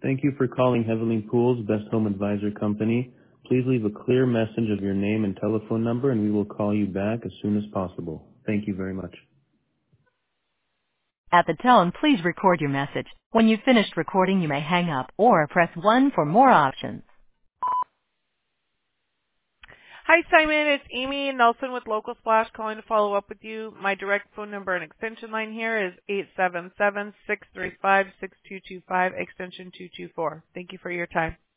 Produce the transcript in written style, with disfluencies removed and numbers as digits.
Thank you for calling Heavenly Pools, Best Home Advisor Company. Please leave a clear message of your name and telephone number, and we will call you back as soon as possible. Thank you very much. At the tone, please record your message. When you've finished recording, you may hang up or press 1 for more options. Hi, Simon. It's Amy Nelson with Local Splash calling to follow up with you. My direct phone number and extension line here is 877-635-6225, extension 224. Thank you for your time.